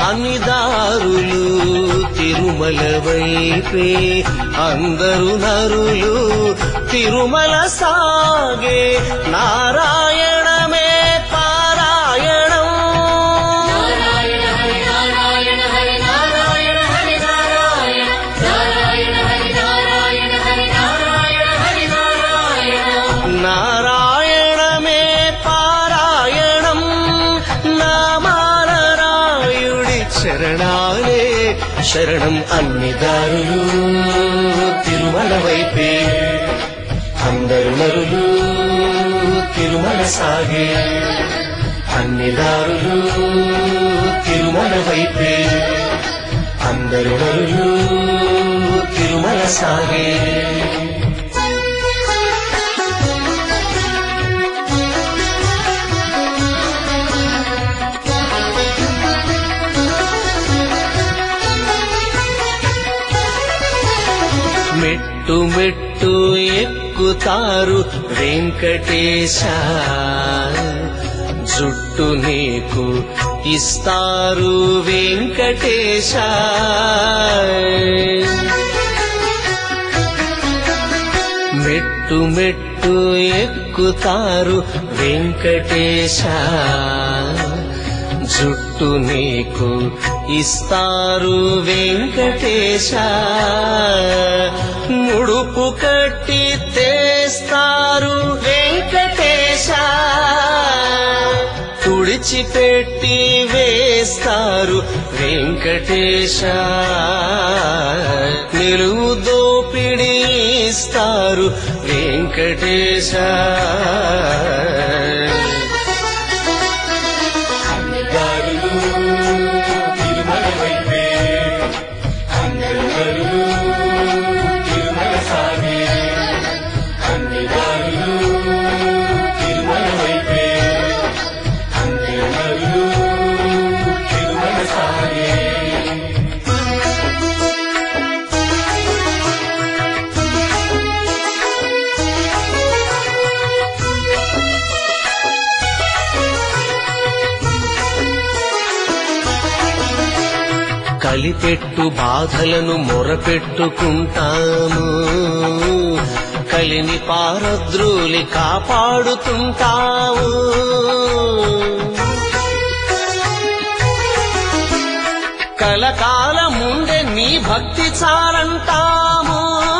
అన్ని దారులు తిరుమల వైపే అందరు నరులు తిరుమల సాగే నారాయణమే పారాయణం నారాయణ హరి నారాయణ హరి నారాయణ హరి నారాయణ నారాయణ హరి నారాయణ హరి నారాయణ హరి నారాయణ నారాయణమే పారాయణం నామాల రాయుడి చరణాలే శరణం అన్ని దారులు తిరుమల వైపే అందరు నరులు తిరుమల సాగే అన్ని దారులు తిరుమల వైపే అందరు నరులు తిరుమల సాగే మెట్టు మెట్టు ఎక్కుతారు వెంకటేశ జుట్టు నీకు ఇస్తారు వెంకటేశ మెట్టు మెట్టు ఎక్కుతారు వెంకటేశ జుట్టు నీకు ఇస్తారు వెంకటేశ ముడుపు కట్టి తెస్తారు వెంకటేశ తుడిచిపెట్టి వేస్తారు వెంకటేశ నిలువు దోపిడి ఇస్తారు వెంకటేశ కలిపెట్టు బాధలను మొరపెట్టుకుంటాము కలిని పారద్రోలి కాపాడుతుంటావు కలకాలముండే నీ భక్తి చాలంటాము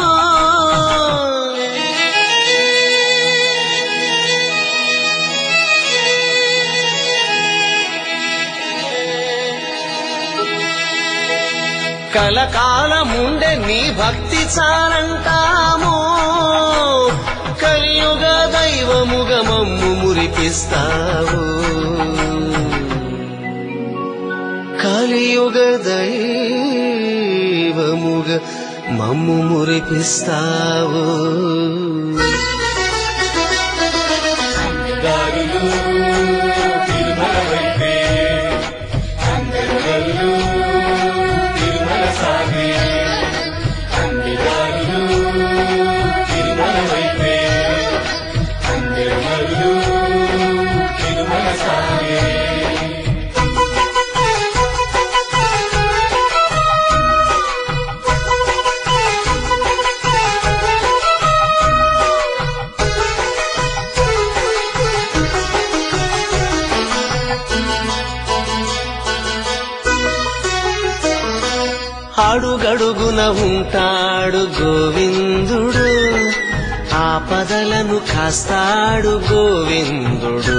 కలకాలముండే నీ భక్తి చాలంటాము కలియుగ దైవముగ మమ్ము మురిపిస్తావు కలియుగ దైవముగ మమ్ము మురిపిస్తావు అడుగడుగున ఉంటాడు గోవిందుడు ఆపదలను కాస్తాడు గోవిందుడు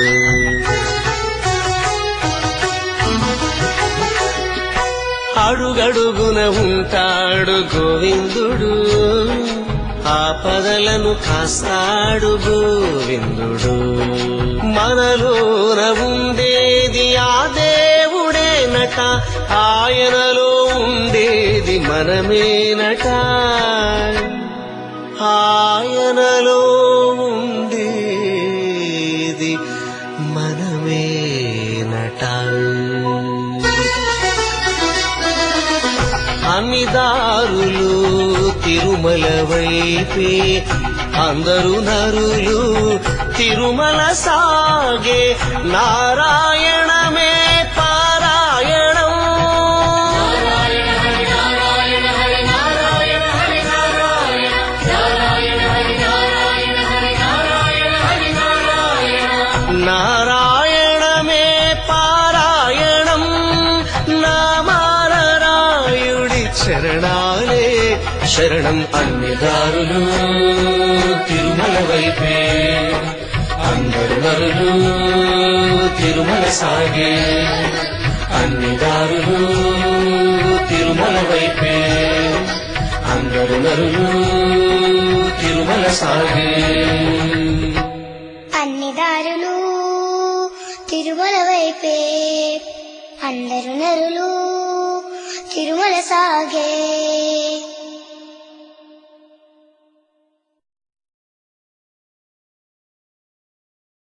అడుగడుగున ఉంటాడు గోవిందుడు ఆపదలను కాస్తాడు గోవిందుడు మనలోన ఉండేది ఆ దేవుడేనట ఆయనలో ఉండేది మనమేనట ఆయనలో ఉండేది మనమేనట అన్ని దారులు తిరుమల వైపే అందరు నరులు తిరుమల సాగే నారాయణమే పారాయణం శరణాలే శరణం అన్ని దారులు తిరుమల వైపే అందరు నరులు తిరుమల సాగే అన్ని దారులు తిరుమల వైపే అందరు నరులు తిరుమల సాగే అన్ని దారులు తిరుమల వైపే అందరు నరులు తిరుమల సాగే